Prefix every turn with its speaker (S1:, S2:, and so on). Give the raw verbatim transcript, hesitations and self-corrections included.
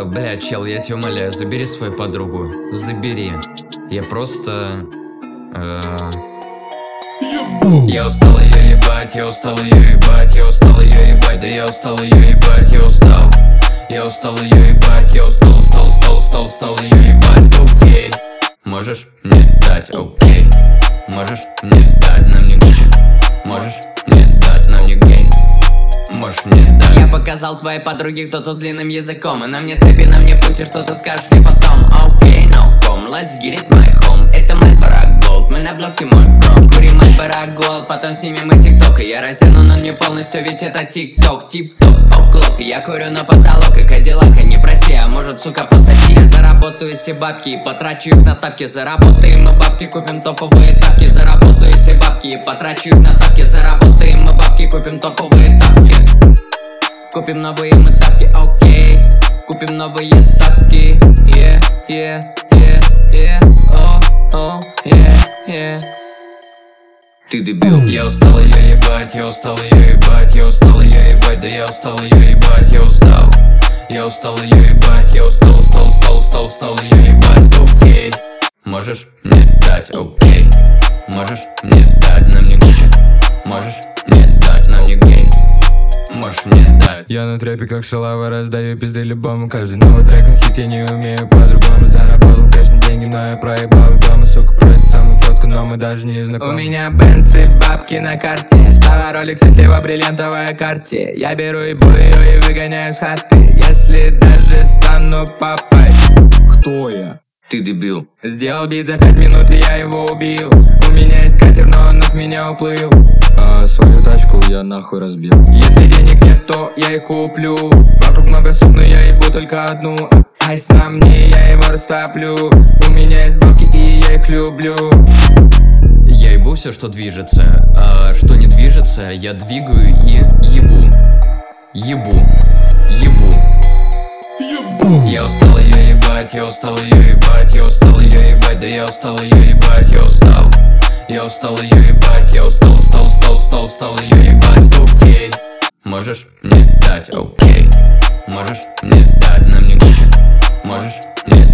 S1: Э, бля, чел, я тебя умоляю, забери свою подругу. Забери. Я просто... Э... Я устал ее ебать, я устал ее ебать, я устал ее ебать, да я устал ее ебать, я устал. Я устал ее ебать, я устал, устал, устал, устал, устал ее ебать, окей. Можешь мне дать, окей. Можешь мне дать, нам не гучи. Можешь мне дать, нам не гей. Можешь мне дать.
S2: Я показал твоей подруге кто-то с длинным языком. Она мне цепи, на мне пусть, что ты скажешь мне потом. Окей, no problem, let's get it my home. Это Marlboro Gold, мы на блоке мой бром. Курим Marlboro Gold, потом снимем и тикток. И я раздену, но не полностью, ведь это тикток. Тип-топ, оклок, я курю на потолок. И Кадиллака не проси, а может, сука, пососи. Я заработаю все бабки и потрачу их на тапки. Заработаем мы бабки, купим топовые тапки. Заработаю все бабки и потрачу их на тапки. Заработаем мы бабки, купим топовые тапки. Купим новые мы тапки, окей. Купим новые тапки, yeah, yeah, yeah, yeah, oh, oh, yeah, yeah.
S1: Ты дебил. Я устал ее ебать, я устал ее ебать, я устал ее ебать, да я устал ее ебать, я устал. Я устал ее ебать, я устал, устал, устал, устал, устал ее ебать, окей. Можешь мне дать, окей. Можешь мне дать, нам не гучи. Можешь мне дать, нам не гей. Можешь мне дать.
S3: Я на трэпе как шалава, раздаю пизды любому. Каждый новый трек на хит, я не умею по-другому. Заработал конечно деньги, но я проебал дома. Сука просит самую фотку, но мы даже не знакомы. У меня бенцы, бабки на карте. Справа ролик, слева бриллиантовая карте. Я беру и бую и выгоняю с хаты. Если даже стану папой. Кто я?
S1: Ты дебил.
S3: Сделал бит за пять минут и я его убил. У меня есть катер, но он от меня уплыл. А свою тачку я нахуй разбил. Если денег нет, то я и куплю. Вокруг много суп, но я ебу только одну. Айс на мне, я его растоплю. У меня есть бабки и я их люблю.
S1: Я ебу все, что движется, а что не движется, я двигаю и ебу. Ебу. Ебу. Я устал ее ебать, я устал ее ебать, я устал ее ебать, да я устал ее ебать, я устал. Я устал ее ебать, я устал, устал, устал, устал, устал ее ебать, окей. Можешь мне дать, окей. Можешь мне дать, нам не гучи. Можешь мне